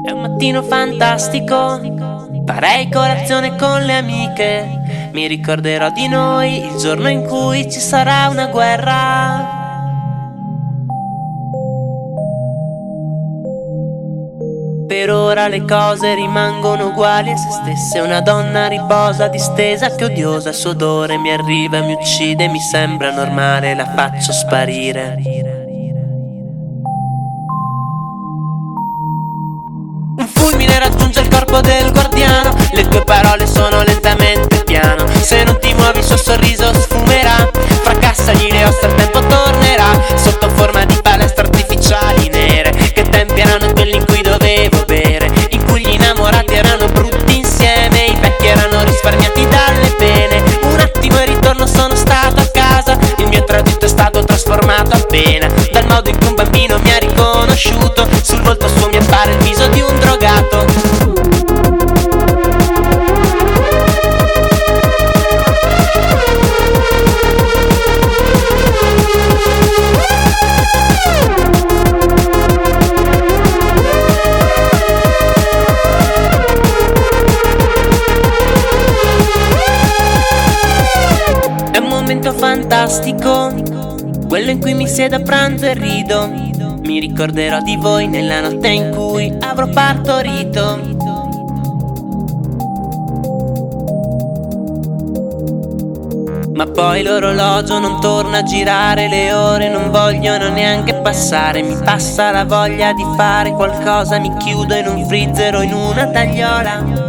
È un mattino fantastico, farei colazione con le amiche. Mi ricorderò di noi il giorno in cui ci sarà una guerra. Per ora le cose rimangono uguali a se stesse. Una donna riposa distesa, che odiosa il suo odore mi arriva e mi uccide. Mi sembra normale, la faccio sparire. Un fulmine raggiunge il corpo del guardiano, le tue parole sono lentamente piano. Se non ti muovi il suo sorriso sfumerà, fracassagli le ossa, il tempo tornerà. Sotto forma di palestre artificiali nere, che tempi erano quelli in cui dovevo bere, in cui gli innamorati erano brutti insieme, i vecchi erano risparmiati dalle pene. Un attimo e ritorno, sono stato a casa, il mio tragitto è stato trasformato appena dal modo in cui un bambino mi ha riconosciuto. Sul volto suo mi appare il viso di un drogato. È un momento fantastico, quello in cui mi siedo a pranzo e rido. Mi ricorderò di voi nella notte in cui avrò partorito. Ma poi l'orologio non torna a girare, le ore non vogliono neanche passare. Mi passa la voglia di fare qualcosa, mi chiudo in un freezer o in una tagliola.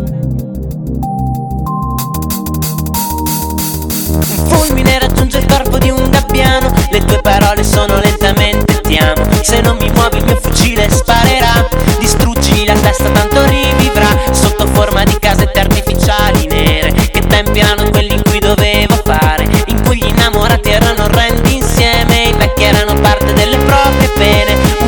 Un fulmine raggiunge il corpo di un gabbiano, le tue parole sono lentamente ti amo. Se non mi muovi il mio fucile sparerà, distruggili la testa tanto rivivrà. Sotto forma di casette artificiali nere, che tempi erano quelli in cui dovevo fare, in cui gli innamorati erano orrendi insieme, i vecchi erano parte delle proprie pene.